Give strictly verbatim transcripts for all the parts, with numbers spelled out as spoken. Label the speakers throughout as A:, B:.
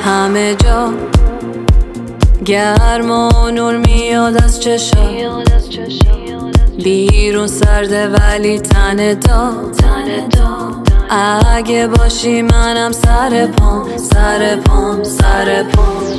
A: همه جا گرم و نور میاد از چشا، بیرون سرده ولی تن دا. اگه باشی منم سر پام سر پام سر پام.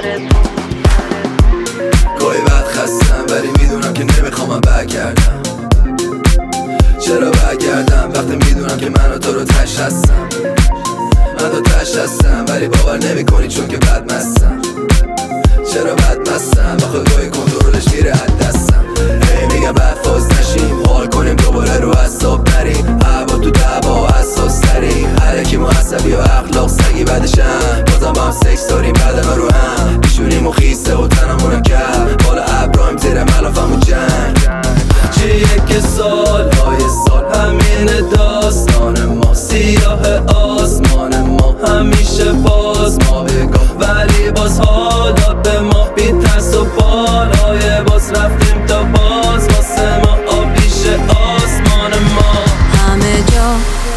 B: گاهی وقت خستم ولی میدونم که نمیخوام برگردم. چرا برگردم وقتی میدونم که من و تو رو تش هستم. من تو تش هستم ولی باور نمی کنی چون که بد مستم. چرا بد مستم آخه گاهی کنترلش میره از دستم. هی میگم بعد فاز نشیم، حال کنیم دوباره رو حساب نریم. هوا تو دعوا حساس تریم، هرکی معصبی و اخلاق سگی بعدشم. بازم با هم سکس داریم بدنا رو هم پیشونیم و خیسته و تنمونو کرد بالا ابراهیم زیر ملافم و جنگ. چیه که سال های سال همین داستان ما، سیاه آسمان ما همیشه باز ما بگاه، ولی باز حالا به ما بی ترس و بالای باز رفتیم تا باز واسه ما آبیش آسمان ما.
A: همه جا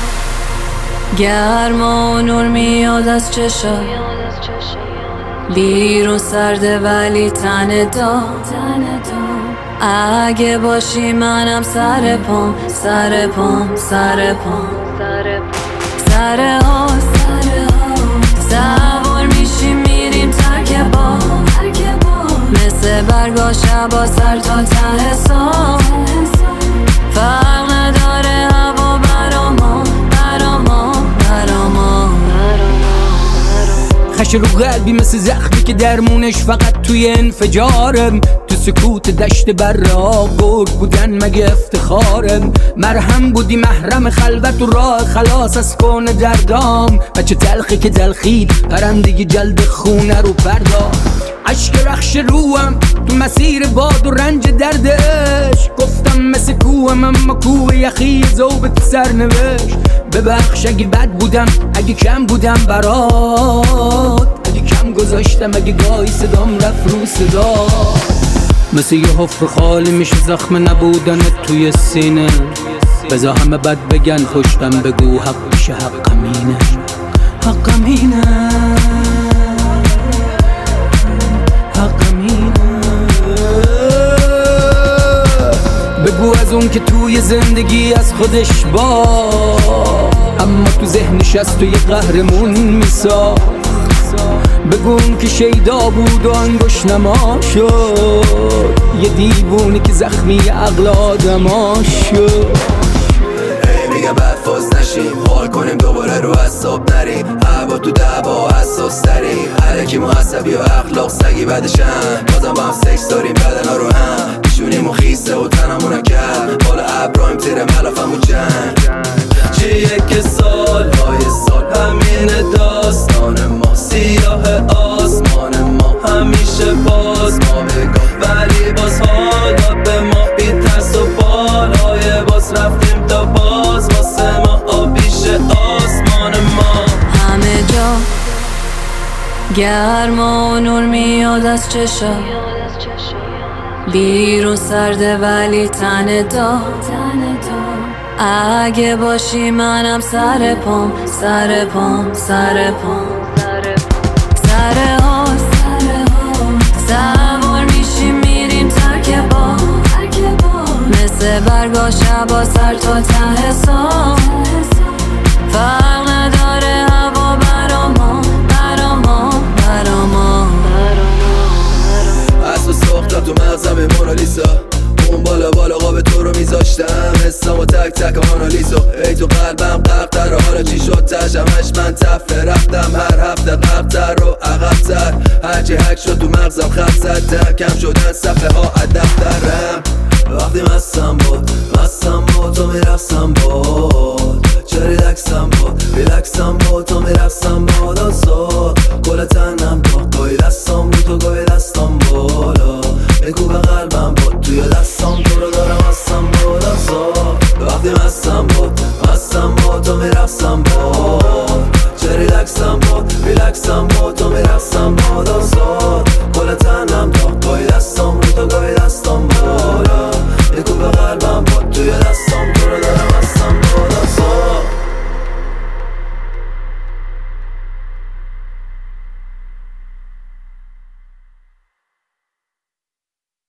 A: گرم و نور میاد از چشا، بیرون سرده ولی تن دا. اگه باشی منم سر پام سر پام سر پام. سر ها سوار میشیم میریم ترک با، مثل برگا شبا سر تا ته سام. فرق نداره هوا برا ما برا ما برا ما.
C: خش رو قلبی مثل زخمی که درمونش فقط توی انفجارم. تو سکوت دشت برا گرگ بودن مگه افتخارم. مرهم بودی محرم خلوت و راه خلاص از کون دردام. بچه تلخی که تلخید پرندگی جلد خونه رو پرداخت. عشق رخش روم تو مسیر باد و رنج دردش. گفتم مثل کوهم اما کوه یخی ذوبت سرنوشت. ببخش اگه بد بودم اگه کم بودم برات، اگه کم گذاشتم اگه گاهی صدام رفت رو صدا. مثل یه حفر خالی میشه زخم نبودنت توی سینه. بذار همه بد بگن پشتم بگو حق میشه حقم اینه حقم اینه حقم اینه. بگو از اون که توی زندگی از خودش با، اما تو ذهنش از تو یه قهرمون میساخت. بگو اون که شیدا بود و انگوش نما شد، یه دیوونی که زخمی عقل آدما شد.
B: هی میگم بعد فاز نشیم، حال کنیم دوباره رو حساب نریم. هوا تو دعوا حساس تریم، هرکی معصبی و اخلاق سگی بعدشم. بازم با هم سکس داریم بدنا رو هم پیشونیم و خیسته و تنمونو کرد بالا ابراهیم زیر ملافم و جنگ. چیه که سال های سال همین داستان ما، سیاه آسمان ما همیشه باز ما بگاه، ولی باز حالا به ما بی ترس و بالای باز رفتیم تا باز واسه ما آبیش آسمان ما.
A: همه جا گرم و نور میاد از چشا، بیرون سرده ولی تن دا. اگه باشی منم سر پام سر پام سر پام. سر ها سوار میشیم میریم ترک با، مثل برگا شبا سر تا ته سام. فرق نداره هوا برا ما برا ما برا ما.
B: اصلا ساختم تو مغزم مونالیسا، اون بالا بالا قاب تو رو میذاشتم. حسام و تک تک آنالیزو ای تو قلبم قرقتر. حالا چی شد تشمش من تفه رفتم هر هفته قبتر رو عقبتر. هرچی حک شد تو مغزم خط زدم، کم شدن صفحه ها از دفترم. وقتی مستم بود مستم بود تو میرفتم بود، چه ریلکسم بود ریلکسم بود تو میرفتم بود. آزاد کل تنم بود، گاهی دستم بود و گاهی دستم بالا. بگو به قلبم بود توی دستم تو رو دارم هستم بود. آزاد وقتی مستم بود مستم بود تو میرفتم بود، چه ریلکسم بود ریلکسم بود تو میرفتم بود. آزاد کل تنم